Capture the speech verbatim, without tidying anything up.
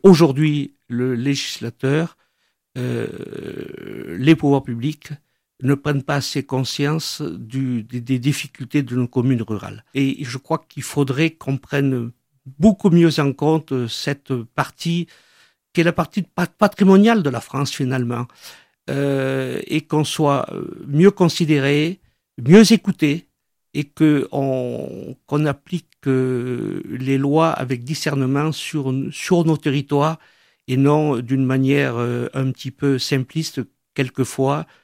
aujourd'hui, le législateur, euh, les pouvoirs publics ne prennent pas assez conscience du, des, des difficultés de nos communes rurales. Et je crois qu'il faudrait qu'on prenne beaucoup mieux en compte cette partie qui est la partie patrimoniale de la France finalement, euh, et qu'on soit mieux considéré, mieux écouté, et que on, qu'on applique euh, les lois avec discernement sur, sur nos territoires, et non d'une manière euh, un petit peu simpliste quelquefois,